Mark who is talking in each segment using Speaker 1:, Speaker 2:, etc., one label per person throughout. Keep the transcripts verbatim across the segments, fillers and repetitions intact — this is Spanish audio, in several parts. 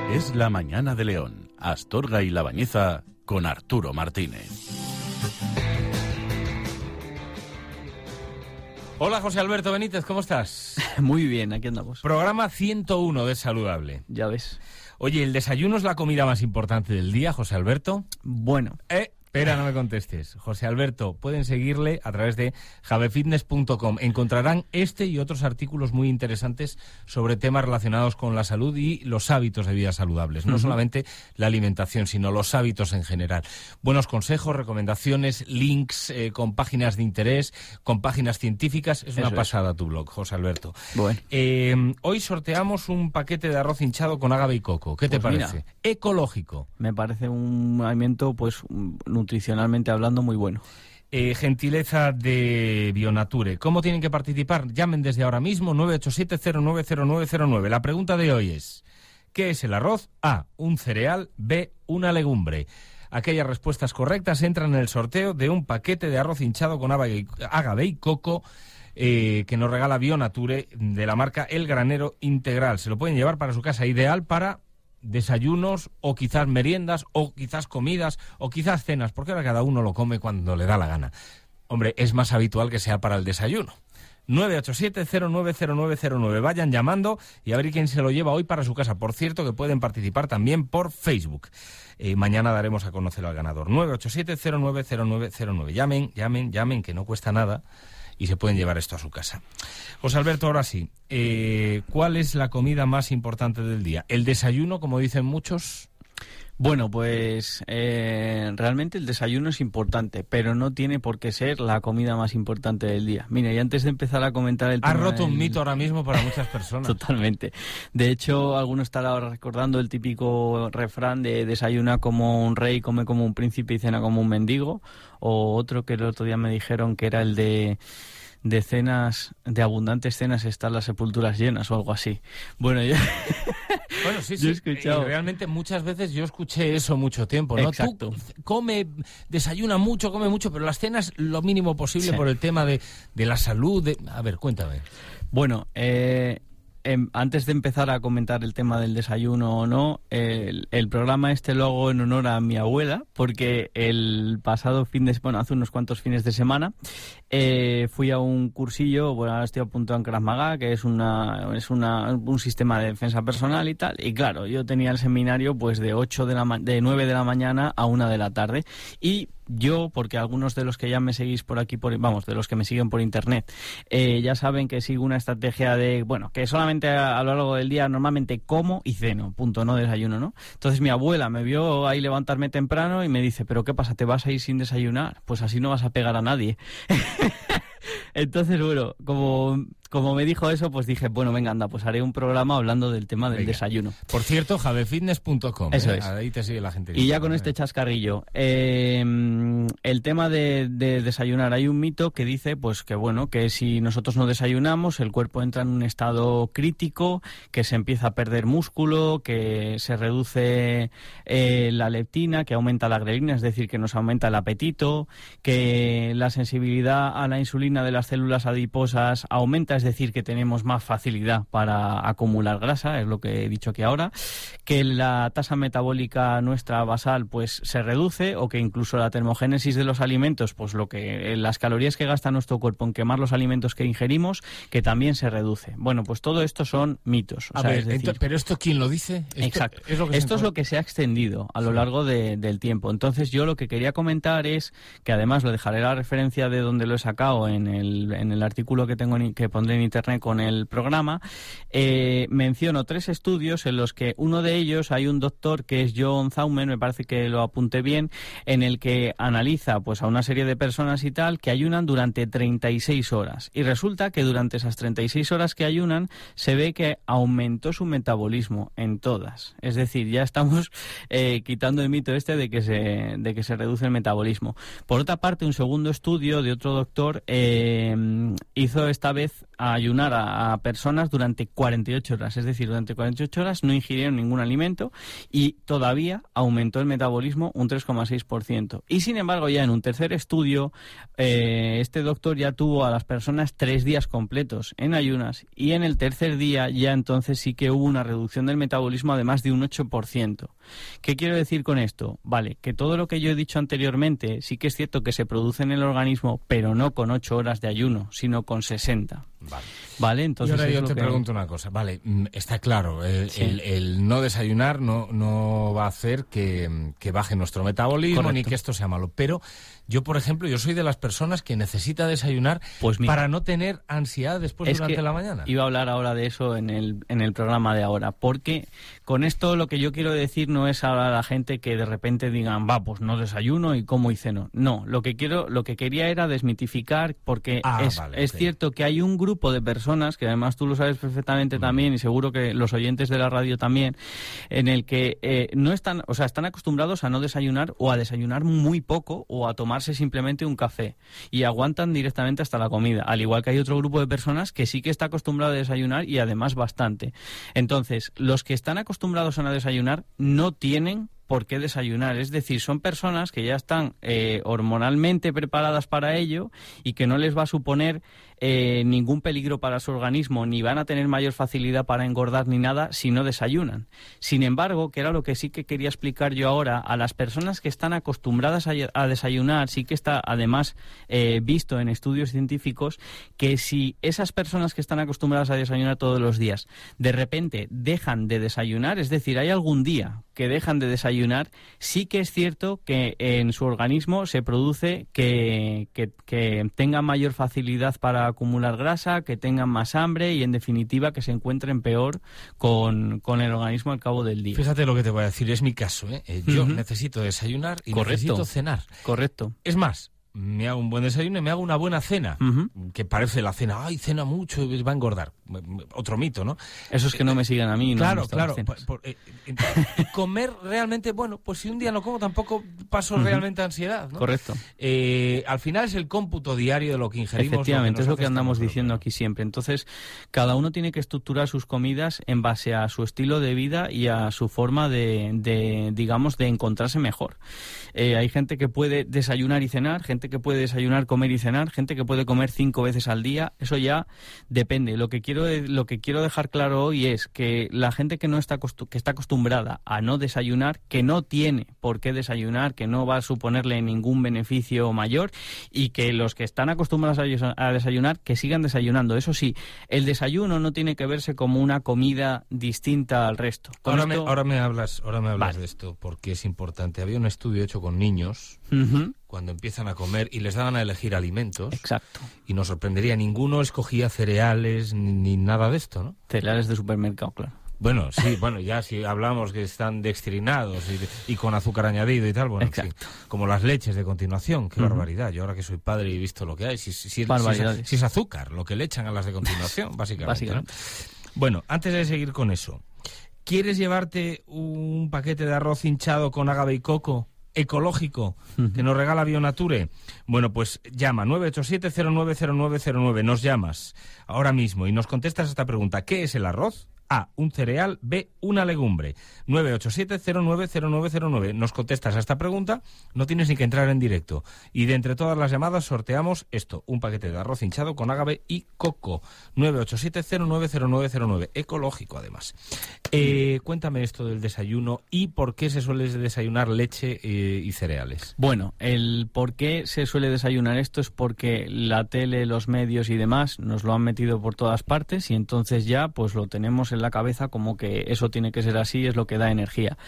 Speaker 1: Es la mañana de León, Astorga y La Bañeza con Arturo Martínez.
Speaker 2: Hola José Alberto Benítez, ¿cómo estás?
Speaker 3: Muy bien, aquí andamos.
Speaker 2: Programa ciento uno de Saludable.
Speaker 3: Ya ves.
Speaker 2: Oye, ¿el desayuno es la comida más importante del día, José Alberto?
Speaker 3: Bueno.
Speaker 2: Eh, espera, no me contestes. José Alberto, pueden seguirle a través de javefitness punto com. Encontrarán este y otros artículos muy interesantes sobre temas relacionados con la salud y los hábitos de vida saludables. No uh-huh. solamente la alimentación, sino los hábitos en general. Buenos consejos, recomendaciones, links eh, con páginas de interés, con páginas científicas. Es una Eso pasada es. Tu blog, José Alberto.
Speaker 3: Bueno.
Speaker 2: Eh, hoy sorteamos un paquete de arroz hinchado con ágave y coco. ¿Qué te pues parece? Mira, ecológico.
Speaker 3: Me parece un alimento, pues, nutricionalmente hablando, muy bueno.
Speaker 2: Eh, gentileza de Bionature. ¿Cómo tienen que participar? Llamen desde ahora mismo nueve ocho siete cero nueve cero nueve cero nueve. La pregunta de hoy es: ¿qué es el arroz? A, un cereal. B, una legumbre. Aquellas respuestas correctas entran en el sorteo de un paquete de arroz hinchado con ágave y coco eh, que nos regala Bionature de la marca El Granero Integral. Se lo pueden llevar para su casa, ideal para desayunos o quizás meriendas o quizás comidas o quizás cenas, porque ahora cada uno lo come cuando le da la gana. Hombre, es más habitual que sea para el desayuno. nueve ocho siete cero nueve cero nueve cero nueve. Vayan llamando y a ver quién se lo lleva hoy para su casa. Por cierto, que pueden participar también por Facebook. Eh, mañana daremos a conocer al ganador. nueve ocho siete cero nueve cero nueve cero nueve. Llamen, llamen, llamen, que no cuesta nada y se pueden llevar esto a su casa. José Alberto, ahora sí, eh, ¿cuál es la comida más importante del día? ¿El desayuno, como dicen muchos?
Speaker 3: Bueno, pues eh, realmente el desayuno es importante, pero no tiene por qué ser la comida más importante del día. Mira, y antes de empezar a comentar el tema...
Speaker 2: Has roto
Speaker 3: del...
Speaker 2: un mito ahora mismo para muchas personas.
Speaker 3: Totalmente. De hecho, alguno estará ahora recordando el típico refrán de desayuna como un rey, come como un príncipe y cena como un mendigo, o otro que el otro día me dijeron que era el de... de cenas, de abundantes cenas están las sepulturas llenas o algo así. Bueno, yo...
Speaker 2: Bueno, sí,
Speaker 3: yo
Speaker 2: sí.
Speaker 3: he escuchado...
Speaker 2: Y realmente muchas veces yo escuché eso mucho tiempo, ¿no?
Speaker 3: Exacto.
Speaker 2: Tú come, desayuna mucho, come mucho, pero las cenas lo mínimo posible sí. por el tema de, de la salud. De... A ver, cuéntame.
Speaker 3: Bueno, eh... antes de empezar a comentar el tema del desayuno o no, el, el programa este lo hago en honor a mi abuela, porque el pasado fin de bueno, hace unos cuantos fines de semana, eh, fui a un cursillo, bueno, ahora estoy apuntado en Krav Maga, que es una es una un sistema de defensa personal y tal, y claro, yo tenía el seminario pues de ocho de la de nueve de la mañana a una de la tarde, y yo, porque algunos de los que ya me seguís por aquí, por, vamos, de los que me siguen por internet, eh, ya saben que sigo una estrategia de, bueno, que solamente a, a lo largo del día normalmente como y ceno, punto, no desayuno, ¿no? Entonces mi abuela me vio ahí levantarme temprano y me dice, ¿pero qué pasa? ¿Te vas a ir sin desayunar? Pues así no vas a pegar a nadie. Entonces, bueno, como, como me dijo eso, pues dije, bueno, venga, anda, pues haré un programa hablando del tema del venga. desayuno.
Speaker 2: Por cierto, javefitness punto com.
Speaker 3: Eso
Speaker 2: ¿eh?
Speaker 3: es.
Speaker 2: Ahí te sigue la gente.
Speaker 3: Y ya con este chascarrillo, eh, el tema de, de desayunar, hay un mito que dice, pues que bueno, que si nosotros no desayunamos, el cuerpo entra en un estado crítico, que se empieza a perder músculo, que se reduce eh, la leptina, que aumenta la grelina, es decir, que nos aumenta el apetito, que la sensibilidad a la insulina de las células adiposas aumenta, es decir, que tenemos más facilidad para acumular grasa, es lo que he dicho aquí ahora, que la tasa metabólica nuestra basal pues se reduce, o que incluso la termogénesis de los alimentos, pues lo que las calorías que gasta nuestro cuerpo en quemar los alimentos que ingerimos, que también se reduce. Bueno, pues todo esto son mitos. O
Speaker 2: a
Speaker 3: sea,
Speaker 2: ver,
Speaker 3: es decir,
Speaker 2: ento, ¿pero esto quién lo dice? Esto,
Speaker 3: exacto.
Speaker 2: Es lo que
Speaker 3: esto es lo que se ha extendido a lo sí. largo de, del tiempo. Entonces yo lo que quería comentar es que, además lo dejaré la referencia de donde lo he sacado en el en el artículo que tengo en, que pondré en internet con el programa, eh, menciono tres estudios en los que uno de ellos hay un doctor que es John Zaumen, me parece que lo apunté bien, en el que analiza pues a una serie de personas y tal que ayunan durante treinta y seis horas, y resulta que durante esas treinta y seis horas que ayunan se ve que aumentó su metabolismo en todas, es decir, ya estamos eh, quitando el mito este de que se de que se reduce el metabolismo. Por otra parte, un segundo estudio de otro doctor eh, hizo esta vez a ayunar a, a personas durante cuarenta y ocho horas, es decir, durante cuarenta y ocho horas no ingirieron ningún alimento y todavía aumentó el metabolismo un tres coma seis por ciento. Y sin embargo, ya en un tercer estudio, eh, este doctor ya tuvo a las personas tres días completos en ayunas y en el tercer día ya entonces sí que hubo una reducción del metabolismo además de un ocho por ciento. ¿Qué quiero decir con esto? Vale, que todo lo que yo he dicho anteriormente sí que es cierto que se produce en el organismo, pero no con ocho horas de ayuno, sino con sesenta.
Speaker 2: Vale.
Speaker 3: Vale, entonces
Speaker 2: y ahora yo
Speaker 3: es
Speaker 2: te
Speaker 3: que...
Speaker 2: pregunto una cosa. Vale, está claro, el,
Speaker 3: sí.
Speaker 2: el, el no desayunar no, no va a hacer que, que baje nuestro metabolismo. Correcto. Ni que esto sea malo. Pero yo, por ejemplo, yo soy de las personas que necesita desayunar pues mira, para no tener ansiedad después
Speaker 3: es
Speaker 2: durante
Speaker 3: que
Speaker 2: la mañana.
Speaker 3: Iba a hablar ahora de eso en el, en el programa de ahora, porque con esto lo que yo quiero decir no es a la gente que de repente digan, va, pues no desayuno y como y ceno. No, lo que quiero, lo que quería era desmitificar, porque
Speaker 2: ah,
Speaker 3: es,
Speaker 2: vale,
Speaker 3: es
Speaker 2: okay.
Speaker 3: cierto que hay un grupo de personas, que además tú lo sabes perfectamente mm. también, y seguro que los oyentes de la radio también, en el que eh, no están, o sea, están acostumbrados a no desayunar o a desayunar muy poco o a tomarse simplemente un café y aguantan directamente hasta la comida, al igual que hay otro grupo de personas que sí que está acostumbrado a desayunar y además bastante. Entonces, los que están acostumbrados a no desayunar no tienen por qué desayunar, es decir, son personas que ya están eh, hormonalmente preparadas para ello y que no les va a suponer eh, ningún peligro para su organismo, ni van a tener mayor facilidad para engordar ni nada si no desayunan. Sin embargo, que era lo que sí que quería explicar yo ahora, a las personas que están acostumbradas a, a desayunar, sí que está además eh, visto en estudios científicos que si esas personas que están acostumbradas a desayunar todos los días, de repente dejan de desayunar, es decir, hay algún día que dejan de desayunar, sí que es cierto que en su organismo se produce que, que, que tengan mayor facilidad para acumular grasa, que tengan más hambre y en definitiva que se encuentren peor con, con el organismo al cabo del día.
Speaker 2: Fíjate lo que te voy a decir, es mi caso, ¿eh? Eh, yo uh-huh. necesito desayunar y Correcto. necesito cenar.
Speaker 3: Correcto.
Speaker 2: Es más, me hago un buen desayuno y me hago una buena cena, uh-huh. que parece la cena, ay, cena mucho y va a engordar. Otro mito, ¿no?
Speaker 3: Esos que no me sigan a mí. No
Speaker 2: claro, claro. Por, por, eh, eh, comer realmente, bueno, pues si un día no como tampoco paso uh-huh. realmente ansiedad, ¿no?
Speaker 3: Correcto.
Speaker 2: Eh, al final es el cómputo diario de lo que ingerimos.
Speaker 3: Efectivamente,
Speaker 2: lo
Speaker 3: es lo que andamos diciendo
Speaker 2: problema.
Speaker 3: aquí siempre. Entonces, cada uno tiene que estructurar sus comidas en base a su estilo de vida y a su forma de, de digamos, de encontrarse mejor. Eh, hay gente que puede desayunar y cenar, gente que puede desayunar, comer y cenar, gente que puede comer cinco veces al día. Eso ya depende. Lo que quiero lo que quiero dejar claro hoy es que la gente que no está que está acostumbrada a no desayunar, que no tiene por qué desayunar, que no va a suponerle ningún beneficio mayor, y que los que están acostumbrados a desayunar, que sigan desayunando. Eso sí, el desayuno no tiene que verse como una comida distinta al resto.
Speaker 2: Ahora,
Speaker 3: esto...
Speaker 2: me, ahora me hablas, ahora me hablas
Speaker 3: vale.
Speaker 2: de esto, porque es importante. Había un estudio hecho con niños
Speaker 3: uh-huh.
Speaker 2: cuando empiezan a comer y les daban a elegir alimentos.
Speaker 3: Exacto.
Speaker 2: Y nos sorprendería, ninguno escogía cereales ni, ni nada de esto, ¿no?
Speaker 3: Cereales de supermercado, claro.
Speaker 2: Bueno, sí, bueno, ya si hablamos que están dextrinados y, y con azúcar añadido y tal, bueno, sí, como las leches de continuación, qué uh-huh. barbaridad. Yo ahora que soy padre y he visto lo que hay, si, si, si, si, si es azúcar, lo que le echan a las de continuación, básicamente. básicamente. ¿no? Bueno, antes de seguir con eso, ¿quieres llevarte un paquete de arroz hinchado con agave y coco ecológico uh-huh. que nos regala Bionature? Bueno, pues llama nueve ocho siete cero nueve cero nueve cero nueve, nos llamas ahora mismo y nos contestas esta pregunta: ¿qué es el arroz? A, un cereal. B, una legumbre. nueve ocho siete cero nueve cero nueve cero nueve. Nos contestas a esta pregunta, no tienes ni que entrar en directo. Y de entre todas las llamadas sorteamos esto, un paquete de arroz hinchado con agave y coco. nueve ocho siete cero nueve cero nueve cero nueve. Ecológico, además. Eh, cuéntame esto del desayuno y por qué se suele desayunar leche eh, y cereales.
Speaker 3: Bueno, el por qué se suele desayunar esto es porque la tele, los medios y demás nos lo han metido por todas partes y entonces ya pues lo tenemos en la cabeza como que eso tiene que ser así, es lo que da energía.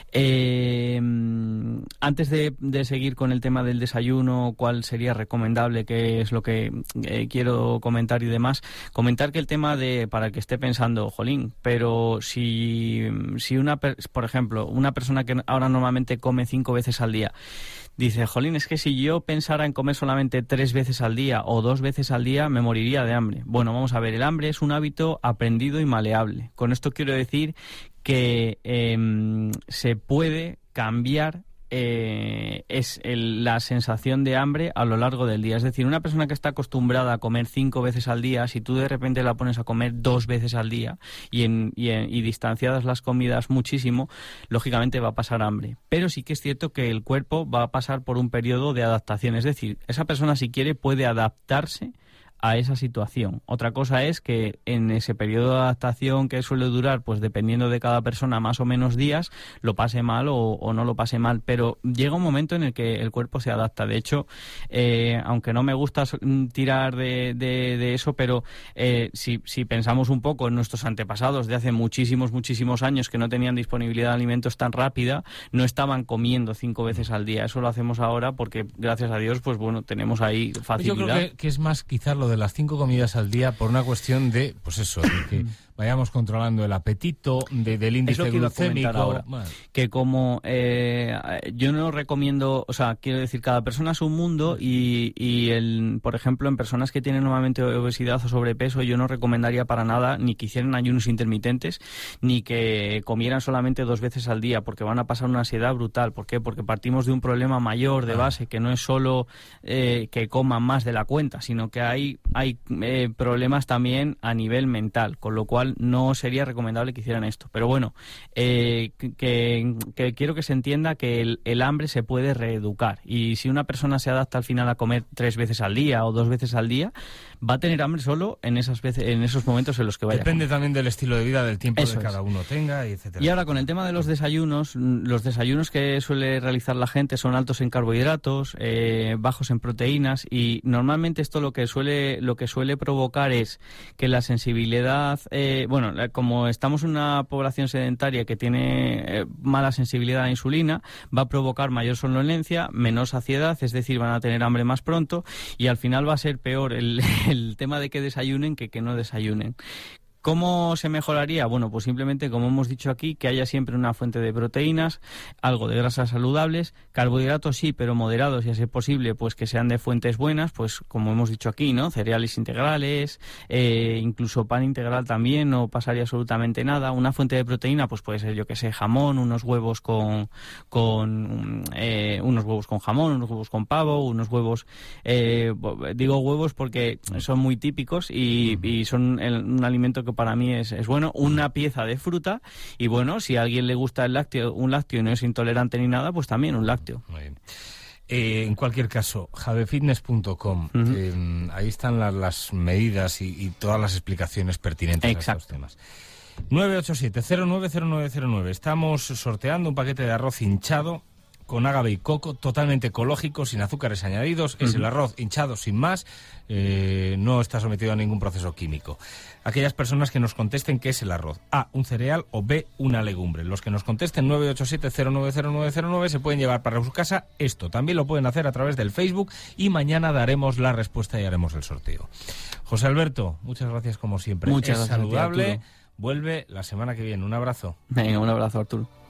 Speaker 3: Eh, antes de, de seguir con el tema del desayuno, cuál sería recomendable, qué es lo que eh, quiero comentar y demás, comentar que el tema de, para el que esté pensando, jolín, pero si, si una, por ejemplo, una persona que ahora normalmente come cinco veces al día, dice, jolín, es que si yo pensara en comer solamente tres veces al día o dos veces al día, me moriría de hambre. Bueno, vamos a ver, el hambre es un hábito aprendido y maleable. Con esto quiero decir que eh, se puede cambiar eh, es el, la sensación de hambre a lo largo del día. Es decir, una persona que está acostumbrada a comer cinco veces al día, si tú de repente la pones a comer dos veces al día y, en, y, en, y distanciadas las comidas muchísimo, lógicamente va a pasar hambre. Pero sí que es cierto que el cuerpo va a pasar por un periodo de adaptación. Es decir, esa persona, si quiere, puede adaptarse a esa situación. Otra cosa es que en ese periodo de adaptación, que suele durar, pues dependiendo de cada persona, más o menos días, lo pase mal o, o no lo pase mal, pero llega un momento en el que el cuerpo se adapta. De hecho, eh, aunque no me gusta tirar de, de, de eso, pero eh, si, si pensamos un poco en nuestros antepasados de hace muchísimos, muchísimos años, que no tenían disponibilidad de alimentos tan rápida, no estaban comiendo cinco veces al día. Eso lo hacemos ahora porque, gracias a Dios, pues bueno, tenemos ahí facilidad.
Speaker 2: Yo creo que, que es más quizás lo de las cinco comidas al día por una cuestión de, pues eso, de que vayamos controlando el apetito, de, del índice glucémico.
Speaker 3: Ahora, bueno. Que como eh, yo no recomiendo, o sea, quiero decir, cada persona es un mundo y, y el, por ejemplo, en personas que tienen normalmente obesidad o sobrepeso, yo no recomendaría para nada ni que hicieran ayunos intermitentes, ni que comieran solamente dos veces al día, porque van a pasar una ansiedad brutal. ¿Por qué? Porque partimos de un problema mayor de base, que no es solo eh, que coman más de la cuenta, sino que hay, hay eh, problemas también a nivel mental, con lo cual no sería recomendable que hicieran esto. Pero bueno, eh, que, que quiero que se entienda que el, el hambre se puede reeducar, y si una persona se adapta al final a comer tres veces al día o dos veces al día, va a tener hambre solo en esas veces, en esos momentos en los que vaya.
Speaker 2: Depende también del estilo de vida, del tiempo
Speaker 3: Eso
Speaker 2: que cada
Speaker 3: es.
Speaker 2: uno tenga, y etcétera.
Speaker 3: Y ahora, con el tema de los desayunos, los desayunos que suele realizar la gente son altos en carbohidratos, eh, bajos en proteínas, y normalmente esto lo que suele lo que suele provocar es que la sensibilidad, eh, bueno, como estamos en una población sedentaria que tiene eh, mala sensibilidad a la insulina, va a provocar mayor somnolencia, menor saciedad, es decir, van a tener hambre más pronto, y al final va a ser peor el, el tema de que desayunen que que no desayunen. ¿Cómo se mejoraría? Bueno, pues simplemente, como hemos dicho aquí, que haya siempre una fuente de proteínas, algo de grasas saludables, carbohidratos sí, pero moderados, y a ser posible, pues que sean de fuentes buenas, pues como hemos dicho aquí, ¿no? Cereales integrales, eh, incluso pan integral también, no pasaría absolutamente nada. Una fuente de proteína, pues puede ser, yo que sé, jamón, unos huevos con, con eh, unos huevos con jamón, unos huevos con pavo, unos huevos, eh, digo huevos porque son muy típicos y, y son el, un alimento que para mí es, es bueno, una pieza de fruta, y bueno, si a alguien le gusta el lácteo, un lácteo y no es intolerante ni nada, pues también un lácteo.
Speaker 2: Muy bien. Eh, en cualquier caso, javefitness punto com, uh-huh. eh, ahí están las, las medidas y, y todas las explicaciones pertinentes. Exacto. A estos temas. nueve ocho siete cero nueve cero nueve cero nueve. Estamos sorteando un paquete de arroz hinchado con ágave y coco, totalmente ecológico, sin azúcares añadidos. Uh-huh. Es el arroz hinchado sin más, eh, no está sometido a ningún proceso químico. Aquellas personas que nos contesten qué es el arroz: A, un cereal, o B, una legumbre. Los que nos contesten nueve ocho siete cero nueve cero nueve cero nueve se pueden llevar para su casa esto. También lo pueden hacer a través del Facebook, y mañana daremos la respuesta y haremos el sorteo. José Alberto, muchas gracias como siempre.
Speaker 3: Muchas
Speaker 2: es
Speaker 3: gracias,
Speaker 2: saludable.
Speaker 3: Arturo.
Speaker 2: Vuelve la semana que viene. Un abrazo.
Speaker 3: Venga, un abrazo, Arturo.